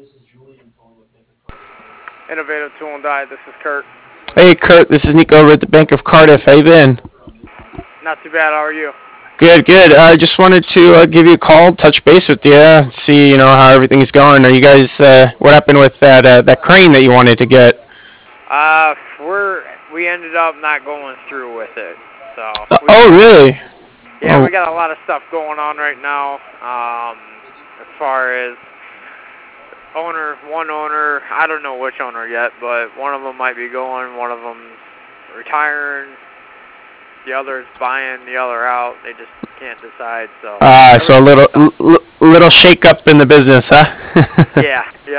Innovative Tool and Die. This is Kurt. Hey Kurt, this is Nico over at the Bank of Cardiff. How you been? Not too bad. How are you? Good, good. I just wanted to give you a call, touch base with you, see how everything's going. Are you guys? What happened with that crane that you wanted to get? We ended up not going through with it. So. Oh really? Yeah, Oh. we got a lot of stuff going on right now. As far as one owner, I don't know which owner yet, but one of them might be going, one of them's retiring, the other's buying the other out. They just can't decide. So. So a little shake up in the business, huh? Yeah.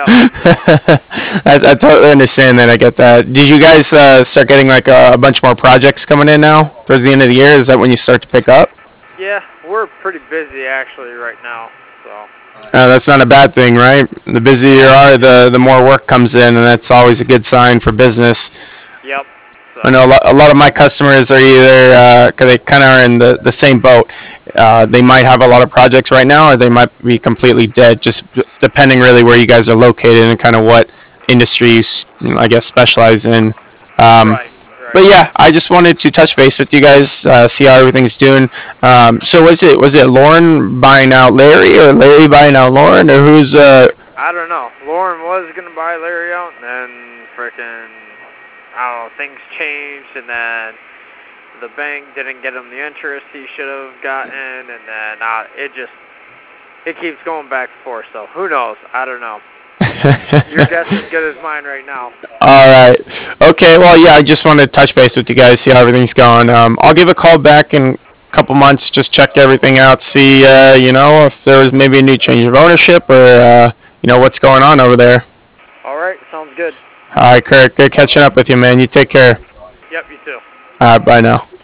I totally understand that. I get that. Did you guys start getting like a bunch more projects coming in now towards the end of the year? Is that when you start to pick up? Yeah, we're pretty busy actually right now. So. That's not a bad thing, right? The busier you are, the more work comes in, and that's always a good sign for business. Yep. So. I know a lot of my customers are either, because they kind of are in the same boat, they might have a lot of projects right now, or they might be completely dead, just depending really where you guys are located and kind of what industries, I guess, specialize in. Right. But yeah, I just wanted to touch base with you guys, see how everything's doing. So was it Lauren buying out Larry, or Larry buying out Lauren, or who's? I don't know. Lauren was gonna buy Larry out, and then frickin', I don't know, things changed, and then the bank didn't get him the interest he should have gotten, and then it keeps going back and forth. So who knows? I don't know. Your guess is as good as mine right now. All right. Okay. Well, yeah. I just wanted to touch base with you guys, see how everything's going. I'll give a call back in a couple months, just check everything out, see if there was maybe a new change of ownership, or what's going on over there. All right. Sounds good. All right, Kurt. Good catching up with you, man. You take care. Yep. You too. All right. Bye now.